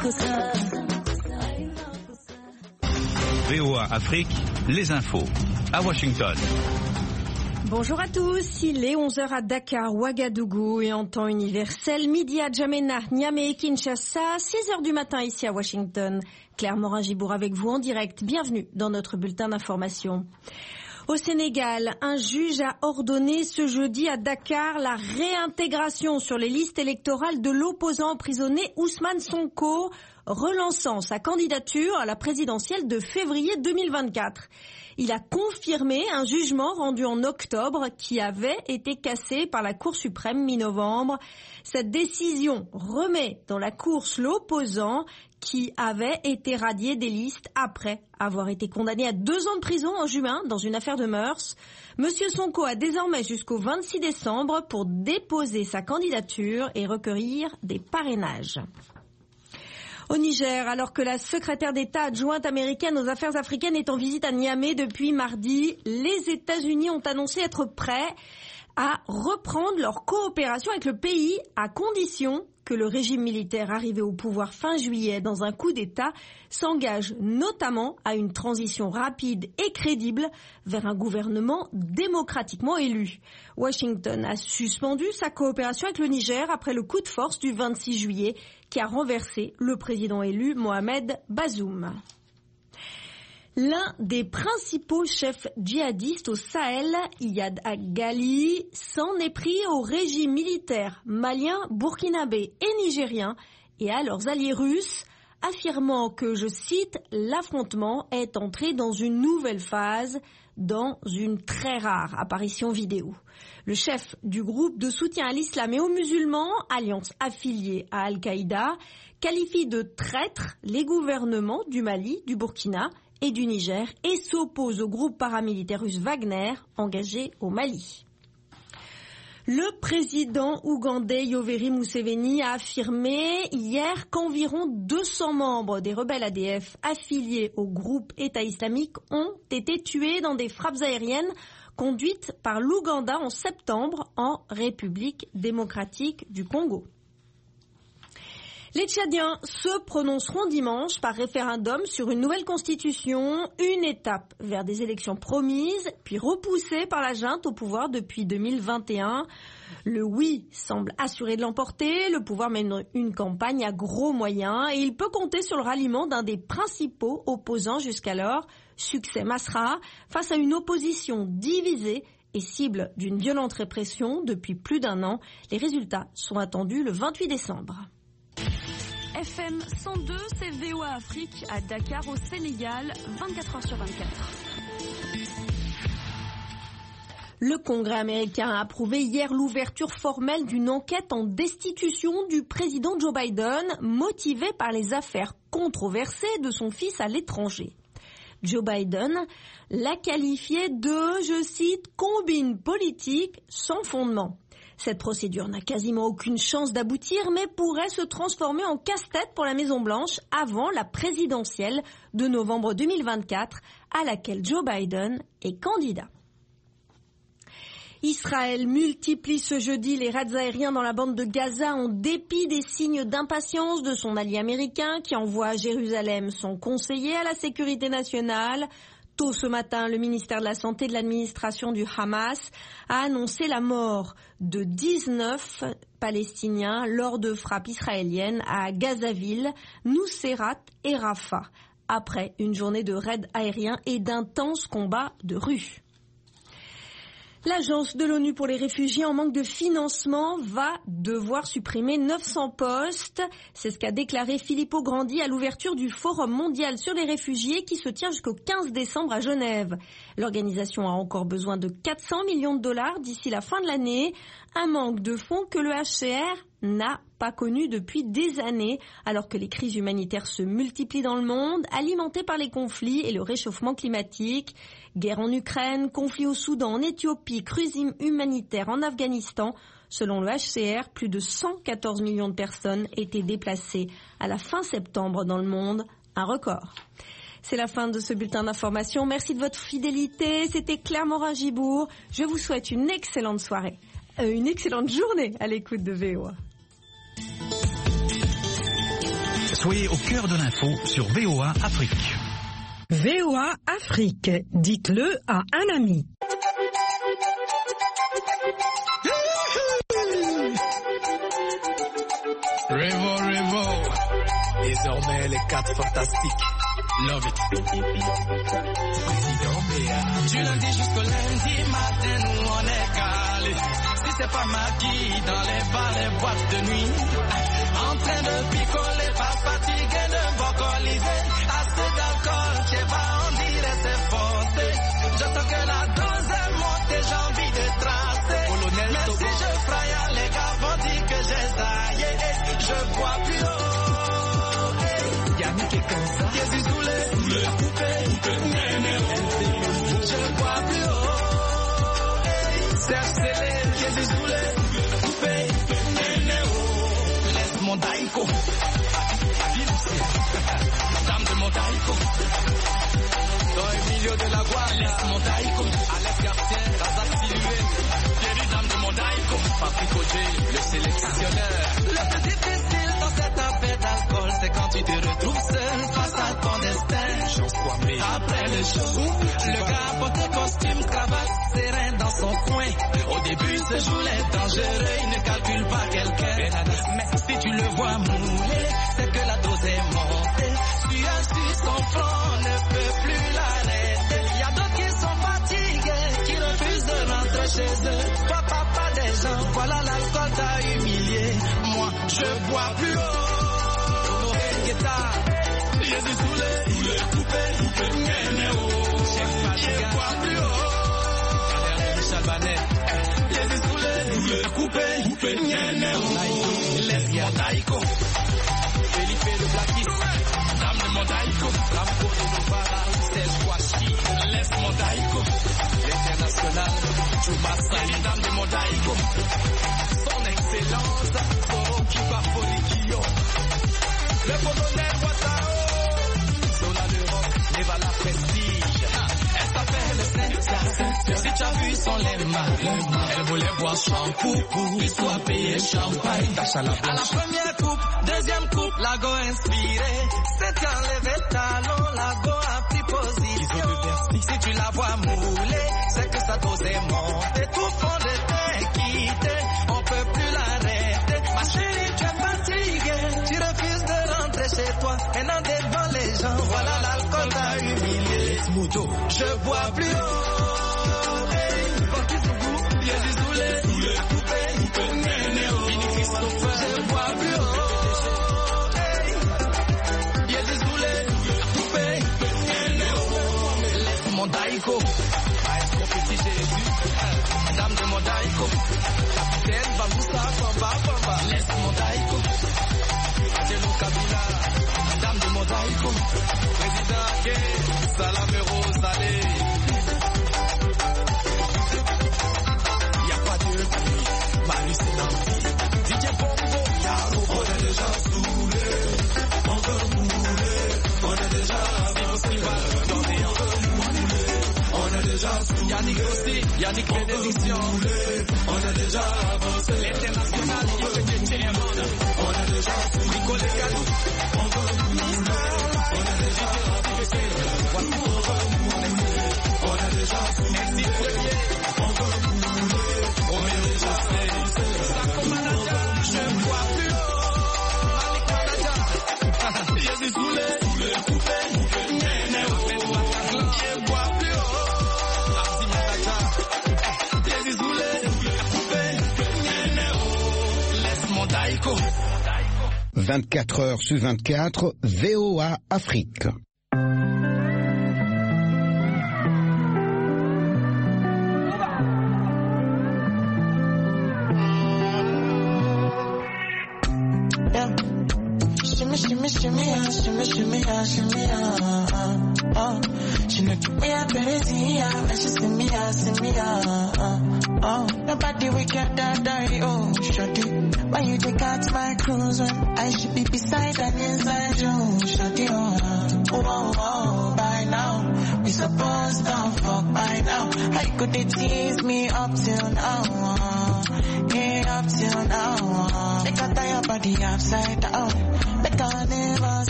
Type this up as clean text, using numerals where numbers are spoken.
VOA Afrique, les infos à Washington. Bonjour à tous, il est 11h à Dakar, Ouagadougou et en temps universel, midi à N'Djamena, Niamey et Kinshasa, 6h du matin ici à Washington. Claire Morin-Gibour avec vous en direct, bienvenue dans notre bulletin d'information. Au Sénégal, un juge a ordonné ce jeudi à Dakar la réintégration sur les listes électorales de l'opposant emprisonné Ousmane Sonko, relançant sa candidature à la présidentielle de février 2024. Il a confirmé un jugement rendu en octobre qui avait été cassé par la Cour suprême mi-novembre. Cette décision remet dans la course l'opposant qui avait été radié des listes après avoir été condamné à 2 ans de prison en juin dans une affaire de mœurs. Monsieur Sonko a désormais jusqu'au 26 décembre pour déposer sa candidature et recueillir des parrainages. Au Niger, alors que la secrétaire d'État adjointe américaine aux affaires africaines est en visite à Niamey depuis mardi, les États-Unis ont annoncé être prêts à reprendre leur coopération avec le pays à condition que le régime militaire arrivé au pouvoir fin juillet dans un coup d'État s'engage notamment à une transition rapide et crédible vers un gouvernement démocratiquement élu. Washington a suspendu sa coopération avec le Niger après le coup de force du 26 juillet qui a renversé le président élu Mohamed Bazoum. L'un des principaux chefs djihadistes au Sahel, Iyad Ghali, s'en est pris au régime militaire malien, burkinabé et nigérien et à leurs alliés russes, affirmant que, je cite, l'affrontement est entré dans une nouvelle phase dans une très rare apparition vidéo. Le chef du groupe de soutien à l'islam et aux musulmans, alliance affiliée à Al-Qaïda, qualifie de traîtres les gouvernements du Mali, du Burkina et du Niger et s'oppose au groupe paramilitaire russe Wagner engagé au Mali. Le président ougandais Yoweri Museveni a affirmé hier qu'environ 200 membres des rebelles ADF affiliés au groupe État islamique ont été tués dans des frappes aériennes conduites par l'Ouganda en septembre en République démocratique du Congo. Les Tchadiens se prononceront dimanche par référendum sur une nouvelle constitution, une étape vers des élections promises, puis repoussées par la junte au pouvoir depuis 2021. Le oui semble assuré de l'emporter, le pouvoir mène une campagne à gros moyens et il peut compter sur le ralliement d'un des principaux opposants jusqu'alors, Succès Masra, face à une opposition divisée et cible d'une violente répression depuis plus d'1 an. Les résultats sont attendus le 28 décembre. FM 102, c'est VOA Afrique à Dakar au Sénégal, 24h sur 24. Le Congrès américain a approuvé hier l'ouverture formelle d'une enquête en destitution du président Joe Biden, motivée par les affaires controversées de son fils à l'étranger. Joe Biden l'a qualifié de, je cite, combine politique sans fondement. Cette procédure n'a quasiment aucune chance d'aboutir, mais pourrait se transformer en casse-tête pour la Maison-Blanche avant la présidentielle de novembre 2024, à laquelle Joe Biden est candidat. Israël multiplie ce jeudi les raids aériens dans la bande de Gaza en dépit des signes d'impatience de son allié américain qui envoie à Jérusalem son conseiller à la sécurité nationale. Tôt ce matin, le ministère de la Santé de l'administration du Hamas a annoncé la mort de 19 Palestiniens lors de frappes israéliennes à Gazaville, Nuseirat et Rafah, après une journée de raids aériens et d'intenses combats de rue. L'agence de l'ONU pour les réfugiés en manque de financement va devoir supprimer 900 postes. C'est ce qu'a déclaré Filippo Grandi à l'ouverture du Forum mondial sur les réfugiés qui se tient jusqu'au 15 décembre à Genève. L'organisation a encore besoin de 400 millions de dollars d'ici la fin de l'année. Un manque de fonds que le HCR n'a pas connu depuis des années, alors que les crises humanitaires se multiplient dans le monde, alimentées par les conflits et le réchauffement climatique. Guerre en Ukraine, conflit au Soudan, en Éthiopie, crise humanitaire en Afghanistan. Selon le HCR, plus de 114 millions de personnes étaient déplacées à la fin septembre dans le monde, un record. C'est la fin de ce bulletin d'information. Merci de votre fidélité. C'était Claire Morin-Gibour. Je vous souhaite une excellente soirée, une excellente journée à l'écoute de VOA. Soyez au cœur de l'info sur VOA Afrique. VOA Afrique, dites-le à un ami. Revo, désormais les 4 fantastiques. Love it. Du lundi jusqu'au lundi matin, nous on est calé. Si c'est pas maquille dans les bars, les boîtes de nuit, en train de picoler, pas fatigué de vocaliser. Assez d'alcool, j'ai pas on dirait c'est forcé. J'entends que la dose est montée, j'ai envie de tracer. Mais si je fraye, les gars vont dire que j'ai zaillé. Je bois plus haut. Yannick est comme ça. Jésus saoulé, coupé, je bois plus haut. Serge Célé, Jésus saoulé, coupé, laisse mon daïko. Dame de mon daïko. Dans Emilio de la Guardia, laisse mon daïko. Alex Garcien, Razak Silué, Thierry, dame de mon daïko. Patrick Oje, le sélectionneur. Le plus difficile dans cette affaire d'alcool, c'est quand tu te retrouves seul face à ton destin. Après le show, le gars porte costume, cravate, serein dans son coin. Au début, ce jour est dangereux, il ne calcule pas quelqu'un. Mais si tu le vois mouler, c'est que la dose est montée. Celui-là sur son front ne peut plus l'arrêter. Il y a d'autres qui sont fatigués, qui refusent de rentrer chez eux. Toi, papa des gens, voilà l'alcool t'a humilié. Moi, je bois plus haut. Jésus saoulé, coupé, chef fatiga, plus haut. Michel Banet, Jésus saoulé, coupé, laisse mon daïko. Felipe le Blackis, dame de mon daïko. Ramco de Novara, Serge Kouachi, laisse mon daïko. L'international, Chouba Sali, dame de mon daïko. Son excellence, Soro Kiba Folikio. Le colonel Ouattao, Zola l'Europe, Neva la prestige. Elle s'appelle Cynthia. Si tu as vu son lema, elle voulait boire shampoo, il soit payé champagne. À la première coupe, deuxième coupe, Lago inspiré. C'est enlevé le talon, Lago a pris position. Si tu la vois mouler, c'est que sa dose est montée. Tout fond de teint quitté, on peut plus l'arrêter. Ma chérie, tu es fatiguée, tu refuses de rentrer chez toi. Maintenant devant les gens, voilà l'alcool t'a humilié. Je bois plus haut. Jésus saoulé, coupé, Vini Christopher, je bois plus haut. Jésus saoulé, coupé, laisse mon daïko. Maestro Petit Jésus, dame de mon daïko. Capitaine Bamboussa, Bamba, laisse mon daïko. Adjelo Kabila, dame de mon daïko. Président Ake, Salam Rosalé. Y'a pas de prix, Manu c'est dans DJ Bongo, Yaro, on est déjà saoulé. On veut mouler, on est déjà festival, on veut mouler. On est déjà saoulé. Yannick aussi, Yannick Bénédiction. On est déjà avancé. L'international, il fait des tiens. On est déjà saoulé. Nicolas Gadou. On veut mouler. On est déjà avancé. On veut mouler. On est déjà saoulé. Merci premier. On veut mouler. On est déjà saoulé. Sako Manaja, je bois plus haut. Jésus saoulé. Coupé. Je bois plus haut. 24 heures sur 24, VOA Afrique. She look at me a crazy, and she see me, nobody we get that dirty, oh, shorty. Why you take out my cruise when I should be beside and inside you, shorty, oh, by now, we supposed to fuck by now. How could they tease me up till now, yeah, up till now, they got your body upside down. Better never